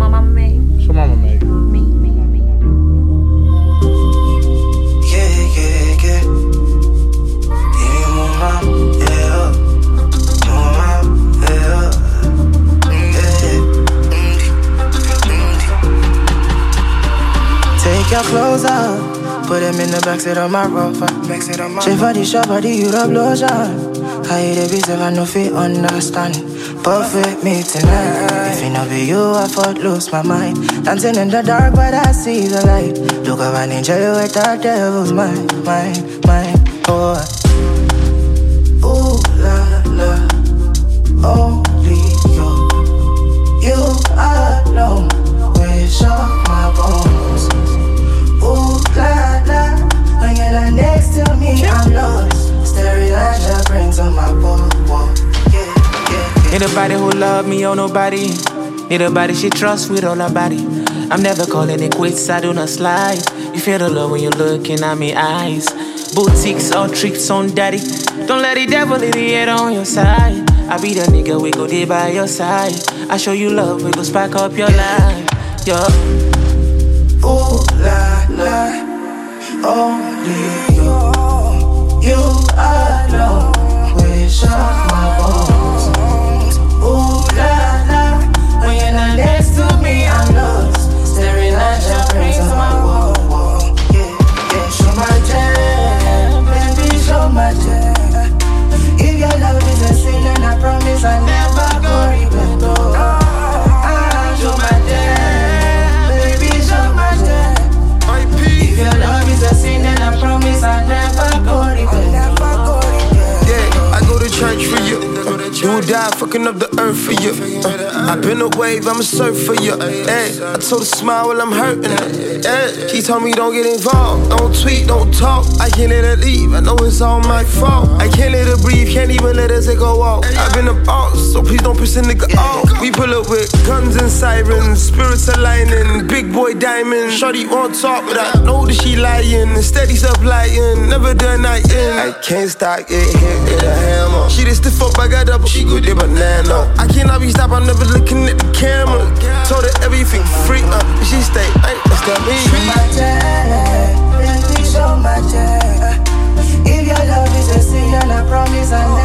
my mama made. What's your mama made? Me. Yeah. Yeah, mama, yeah. Mama, yeah. Take your clothes off, put them in the backseat of my Rover. Shape body, shop body, you the blotion. I hate every time I know if you understand. Perfect me tonight. If it not be you, I thought lose my mind. Dancing in the dark, but I see the light. Look up and enjoy you with dark devils, mine. Oh, ooh la la, only you alone. Wish off my bones. Ooh la la, when you're not next to me, I'm lost. Staring at your brains on my wall. Yeah. Need a body who love me or nobody. Need a body she trusts with all her body. I'm never calling it quits, I do not slide. You feel the love when you're looking at me eyes. Boutiques or tricks on daddy. Don't let the devil in the head on your side. I be the nigga, we go there by your side. I show you love, we go spark up your life. Yeah. Ooh la la, only you alone. Wish off my bones. Ooh la la, when you're not next to me, I'm lost. Staring at your face on my wall. Yeah. Show my jam, baby, show my jam. If your love is a sin, then I promise I never go repent. Show my jam, baby, show my jam. If your love is a sin, then I promise I never go repent. Yeah, I go to church for you. You die fucking up the earth for you. I've been a wave, I'ma surf for you. Hey, I told her smile while I'm hurting her. Hey, she told me don't get involved. Don't tweet, don't talk. I can't let her leave, I know it's all my fault. I can't let her breathe, can't even let her take a walk. I've been a boss, so please don't piss a nigga off. We pull up with guns and sirens, spirits aligning, big boy diamonds. Shorty won't talk, but I know that she lying. Steady supplying, never done nothing. I can't stop, get hit with a hammer. She just stiff up, I got double, she good the banana. I cannot be stopped, I'm never looking at the camera. Told her everything free, she stay, that's that me. Show my jam, baby, show my jam. If your love is a sin, then I promise I